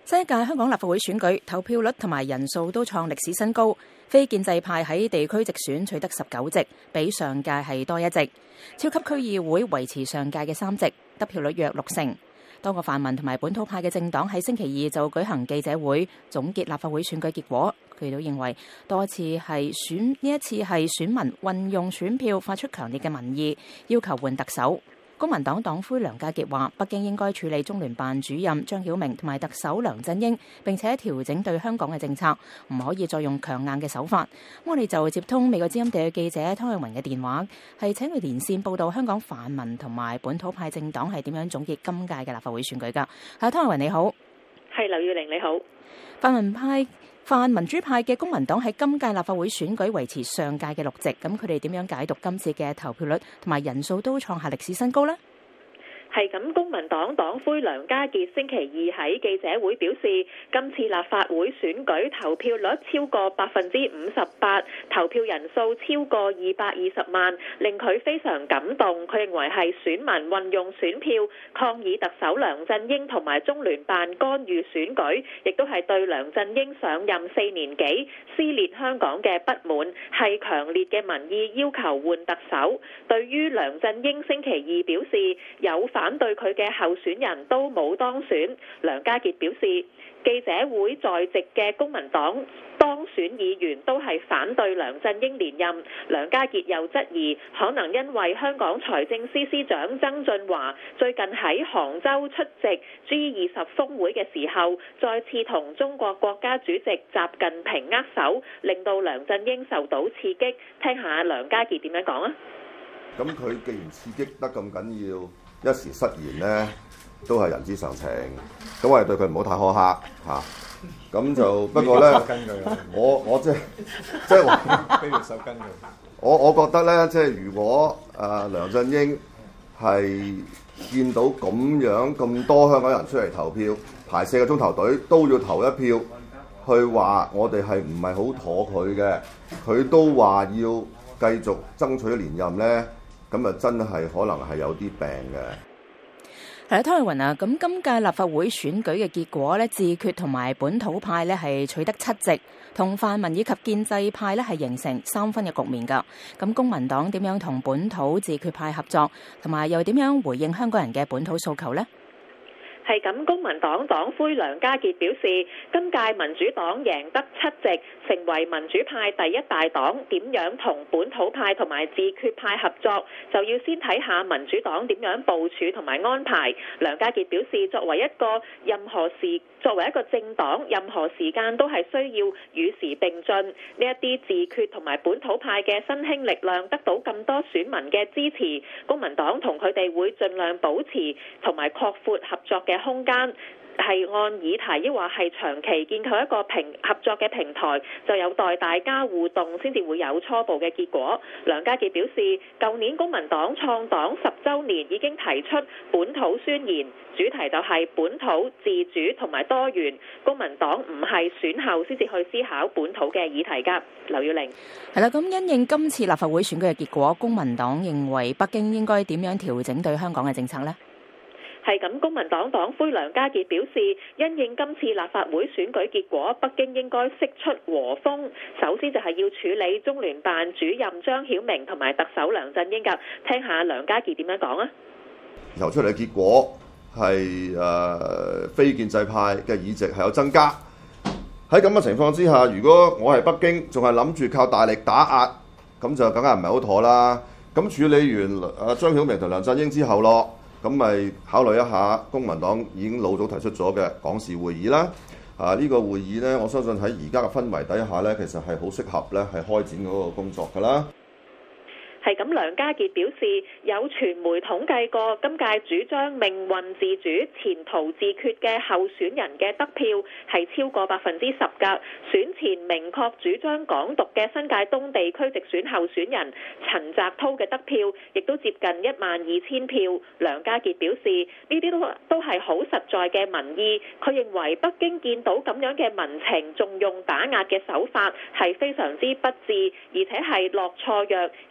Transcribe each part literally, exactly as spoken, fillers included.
新一屆香港立法會選舉投票率同埋人數都創歷史新高，非建制派喺地區直選取得十九席，比上屆係多一席。超級區議會維持上屆嘅三席，得票率約六成。多個泛民同埋本土派嘅政黨喺星期二就舉行記者會，總結立法會選舉結果。佢哋都認為多次係選呢一次係選民運用選票發出強烈嘅民意，要求換特首。公民黨黨魁梁家傑話：北京應該處理中聯辦主任張曉明同埋特首梁振英，並且調整對香港嘅政策，唔可以再用強硬嘅手法。我哋就接通美國之音地嘅記者湯慧雲嘅電話，係請佢連線報道香港泛民同埋本土派政黨係點樣總結今屆嘅立法會選舉㗎。係湯慧雲你好， 係劉玉玲你好。 泛民派、泛民主派嘅公民黨喺今屆立法會選舉維持上屆嘅六席，咁佢哋點樣解讀今次嘅投票率同埋人數都創下歷史新高呢？ 係咁，公民黨黨魁梁家傑星期二喺記者會表示，今次立法會選舉投票率超過百分之五十八，投票人數超過二百二十萬，令佢非常感動。佢認為係選民運用選票抗議特首梁振英同埋中聯辦干預選舉，亦都係對梁振英上任四年幾撕裂香港嘅不滿，係強烈嘅民意要求換特首。對於梁振英星期二表示有反對佢嘅候選人都冇當選，梁家傑表示，記者會在席嘅公民黨當選議員都係反對梁振英連任。梁家傑又質疑，可能因為香港財政司司長曾俊華最近喺杭州出席 G 二十峰會嘅時候，再次同中國國家主席習近平握手，令到梁振英受到刺激。聽下梁家傑點樣講啊？ 咁佢既然刺激得咁緊要，一時失言呢都係人之常情，咁我哋對佢唔好太苛刻嚇。咁就不過咧，我我即係即係話，非要守根據。我我覺得咧，即係如果誒梁振英係見到咁樣咁多香港人出嚟投票，排四個鐘頭隊都要投一票，去話我哋係唔係好妥佢嘅，佢都話要繼續爭取連任咧。咁啊，真係可能係有啲病嘅。 係啦，湯慧雲啊，咁今屆立法會選舉嘅結果咧，自決同埋本土派咧係取得七席，同泛民以及建制派咧係形成三分嘅局面㗎。咁公民黨點樣同本土自決派合作，同埋又點樣回應香港人嘅本土訴求呢？ 係咁，公民黨黨魁梁家傑表示，今屆民主黨贏得七席，成為民主派第一大黨。點樣同本土派同埋自決派合作，就要先睇下民主黨點樣部署同埋安排。梁家傑表示，作為一個任何時作為一個政黨，任何時間都係需要與時並進。呢一啲自決同埋本土派嘅新興力量得到咁多選民嘅支持，公民黨同佢哋會盡量保持同埋擴闊合作嘅空間，係按議題抑或係長期建構一個平合作嘅平台，就有待大家互動先至會有初步嘅結果。梁家傑表示，舊年公民黨創黨十週年已經提出本土宣言，主題就係本土自主同埋多元。公民黨唔係選後先至去思考本土嘅議題㗎。劉耀玲係啦，咁因應今次立法會選舉嘅結果，公民黨認為北京應該點樣調整對香港嘅政策呢？ 係咁，公民黨黨魁梁家傑表示，因應今次立法會選舉結果，北京應該釋出和風。首先就係要處理中聯辦主任張曉明同埋特首梁振英㗎。聽下梁家傑點樣講啊？ 投出嚟嘅結果係誒、呃、非建制派嘅議席係有增加。喺咁嘅情況之下，如果我係北京，仲係諗住靠大力打壓，咁就更加唔係好妥啦。咁處理完誒張曉明同梁振英之後咯。咁咪考慮一下，公民黨已經老早提出咗嘅港事會議啦。啊，呢、這個會議呢，我相信喺而家嘅氛圍底下呢，其實係好適合呢，係開展嗰個工作㗎啦。 係咁，梁家傑表示，有傳媒統計過，今屆主張命運自主、前途自決嘅候選人嘅得票係超過百分之十㗎。選前明確主張港獨嘅新界東地區直選候選人陳澤滔嘅得票亦都接近一萬二千票。梁家傑表示，呢啲都都係好實在嘅民意。佢認為北京見到咁樣嘅民情，仲用打壓嘅手法係非常之不智，而且係落錯藥，結果可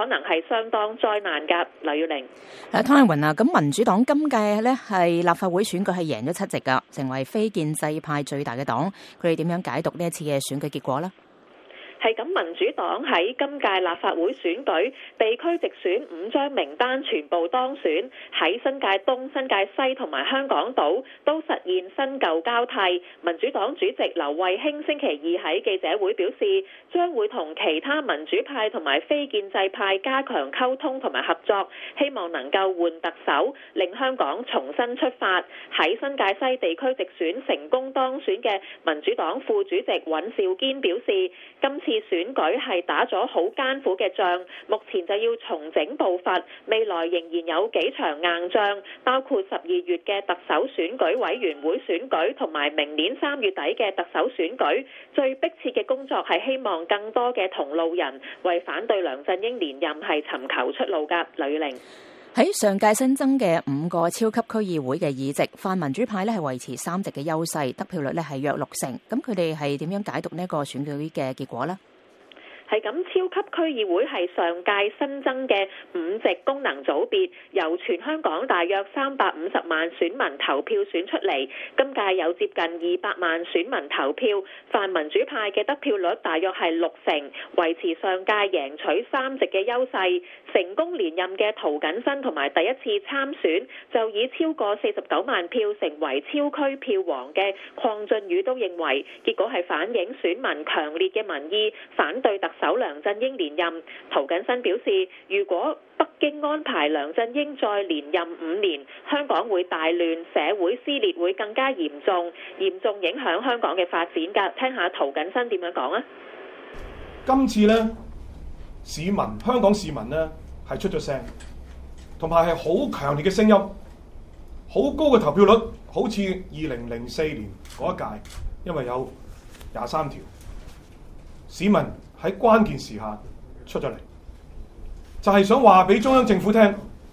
可能係相當災難㗎。劉耀玲， 誒湯麗雲啊，咁民主黨今屆咧係立法會選舉係贏咗七席㗎，成為非建制派最大嘅黨，佢哋點樣解讀呢一次嘅選舉結果呢？ 係咁，民主黨喺今屆立法會選舉地區直選五張名單全部當選，喺新界東、新界西同埋香港島都實現新舊交替。民主黨主席劉慧卿星期二喺記者會表示，將會同其他民主派同埋非建制派加強溝通同埋合作，希望能夠換特首，令香港重新出發。喺新界西地區直選成功當選嘅民主黨副主席尹兆堅表示，今次選舉係打咗好艱苦嘅仗，目前就要重整步伐，未來仍然有幾場硬仗，包括十二月嘅特首選舉委員會選舉同埋明年三月底嘅特首選舉。最迫切嘅工作係希望更多嘅同路人為反對梁振英連任係尋求出路㗎。呂玲， 喺上屆新增嘅五個超級區議會嘅議席，泛民主派咧係維持三席嘅優勢，得票率咧係約六成。咁佢哋係點樣解讀呢一個選舉嘅結果呢？ 係咁，超級區議會係上屆新增嘅五席功能組別，由全香港大約三百五十萬選民投票選出嚟。今屆有接近二百萬選民投票，泛民主派嘅得票率大約係六成，維持上屆贏取三席嘅優勢。成功連任嘅涂謹申同埋第一次參選，就以超過四十九萬票成為超區票王嘅鄺俊宇都認為，結果係反映選民強烈嘅民意，反對特首梁振英連任。涂謹申表示，如果北京安排梁振英再連任五年，香港會大亂，社會撕裂會更加嚴重，嚴重影響香港嘅發展㗎。聽下涂謹申點樣講啊？ 今次呢，市民香港市民呢係出咗聲，同埋係好強烈嘅聲音，好高嘅投票率，好似二零零四年嗰一屆，因為有廿三條，市民喺關鍵時刻出咗嚟，就係想話俾中央政府聽，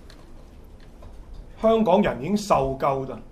香港人已經受夠啦。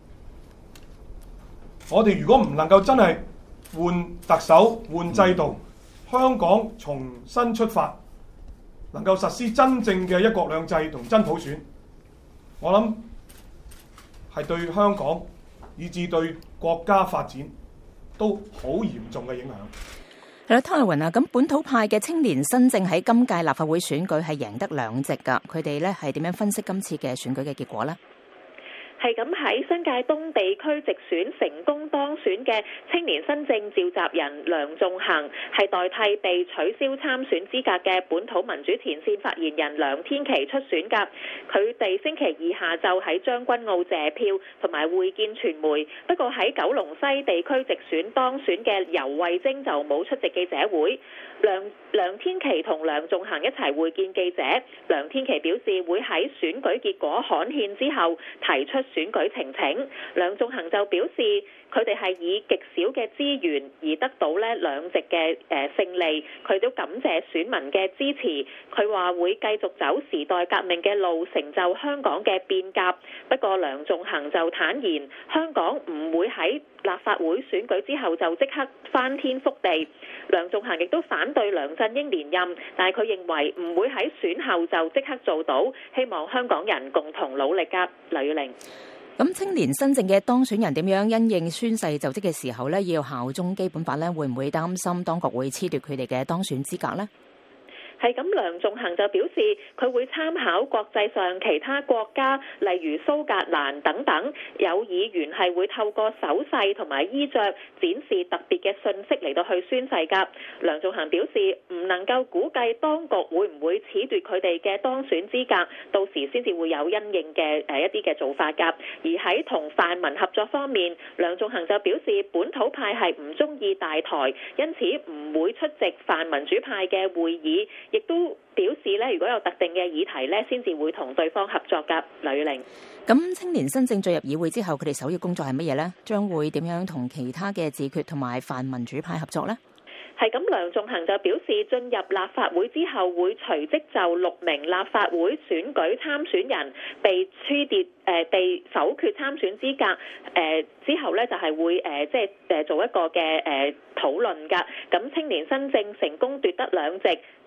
我哋如果唔能夠真係換特首、換制度，香港重新出發，能夠實施真正嘅一國兩制同真普選，我諗係對香港以至對國家發展都好嚴重嘅影響。 係啦，湯麗雲啊，咁本土派嘅青年新政喺今屆立法會選舉係贏得兩席㗎，佢哋咧係點樣分析今次嘅選舉嘅結果呢？ 係咁，喺新界東地區直選成功當選嘅青年新政召集人梁頌恆，係代替被取消參選資格嘅本土民主前線發言人梁天琦出選㗎。佢哋星期二下晝喺將軍澳謝票同埋會見傳媒，不過喺九龍西地區直選當選嘅游蕙禎就冇出席記者會。梁梁天琦同梁頌恆一齊會見記者，梁天琦表示會喺選舉結果刊憲之後提出選舉呈請，梁頌恆就表示佢哋係以極少嘅資源而得到呢兩席嘅誒勝利，佢都感謝選民嘅支持。佢話會繼續走時代革命嘅路，成就香港嘅變革。不過梁頌恆就坦言，香港唔會喺立法會選舉之後就即刻翻天覆地。梁頌恆亦都反對梁振英連任，但係佢認為唔會喺選後就即刻做到，希望香港人共同努力㗎。劉耀玲， 咁青年新政嘅當選人點樣因應宣誓就職嘅時候呢，要效忠基本法呢？會唔會擔心當局會褫奪佢哋嘅當選資格呢？ 係咁，梁頌恆就表示佢會參考國際上其他國家，例如蘇格蘭等等，有議員係會透過手勢同埋衣着展示特別嘅信息嚟到去宣誓㗎。梁頌恆表示唔能夠估計當局會唔會褫奪佢哋嘅當選資格，到時先至會有因應嘅誒一啲嘅做法㗎。而喺同泛民合作方面，梁頌恆就表示本土派係唔中意大台，因此唔會出席泛民主派嘅會議。亦都表示咧，如果有特定嘅議題咧，先至會同對方合作㗎。呂玲， 咁青年新政進入議會之後，佢哋首要工作係乜嘢呢？將會點樣同其他嘅自決同埋泛民主派合作呢？ 係咁，梁頌恆就表示進入立法會之後，會隨即就六名立法會選舉參選人被褫奪誒被否決參選資格誒、呃、之後咧，就係、是、會誒即係誒做一個嘅誒討論㗎。咁青年新政成功奪得兩席。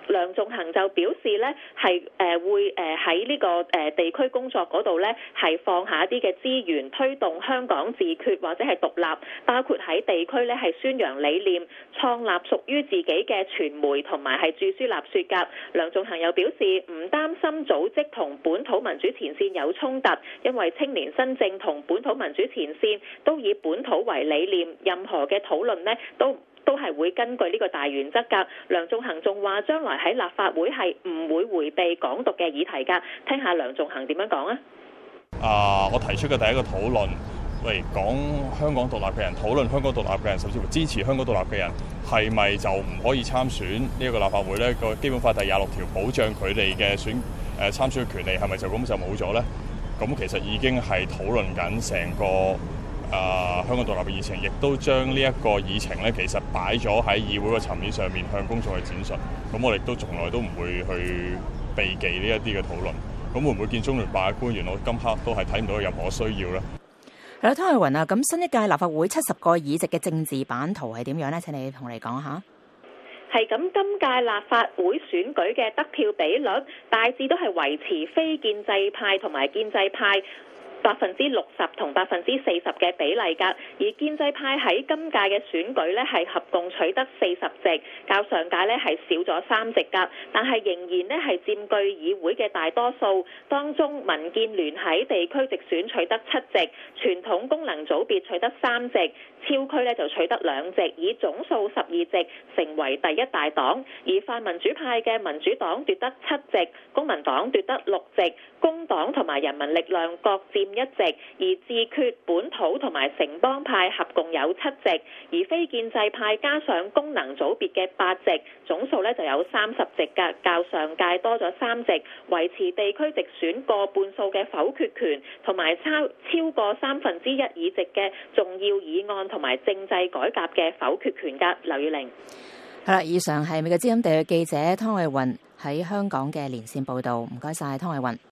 梁頌恆就表示咧，係誒會誒喺呢個誒地區工作嗰度咧，係放下一啲嘅資源，推動香港自決或者係獨立，包括喺地區咧係宣揚理念，創立屬於自己嘅傳媒同埋係著書立說㗎。梁頌恆又表示唔擔心組織同本土民主前線有衝突，因為青年新政同本土民主前線都以本土為理念，任何嘅討論呢都都係會根據呢個大原則㗎。梁頌恆仲話將來喺立法會係唔會迴避港獨嘅議題㗎。聽下梁頌恆點樣講啊？ 啊！我提出嘅第一個討論，喂，講香港獨立嘅人，討論香港獨立嘅人，甚至乎支持香港獨立嘅人，係咪就唔可以參選呢一個立法會呢？個基本法第廿六條保障佢哋嘅選誒、呃、參選嘅權利，係咪就咁就冇咗呢？咁其實已經係討論緊成個啊、呃、香港獨立嘅議程，亦都將呢一個議程咧，其實擺咗喺議會個層面上面向公眾去展述。咁我哋都從來都唔會去避忌呢一啲嘅討論。咁會唔會見中聯辦嘅官員？我今刻都係睇唔到任何需要咧。 係啦，湯偉雲啊，咁新一屆立法會七十個議席嘅政治版圖係點樣咧？請你同我哋講下。 係咁，今屆立法會選舉嘅得票比率大致都係維持非建制派同埋建制派百分之六十同百分之四十嘅比例㗎，而建制派喺今屆嘅選舉咧係合共取得四十席，較上屆咧係少咗三席㗎，但係仍然咧係佔據議會嘅大多數。當中民建聯喺地區直選取得七席，傳統功能組別取得三席，超區咧就取得兩席，以總數十二席成為第一大黨。而泛民主派嘅民主黨奪得七席，公民黨奪得六席，工黨同埋人民力量各佔一席，而自決本土同埋城邦派合共有七席，而非建制派加上功能組別嘅八席，總數咧就有三十席㗎，較上屆多咗三席，維持地區直選過半數嘅否決權，同埋超超過三分之一議席嘅重要議案同埋政制改革嘅否決權㗎。劉宇玲， 係啦，以上係美國之音地嘅記者湯偉雲喺香港嘅連線報導，唔該晒湯偉雲。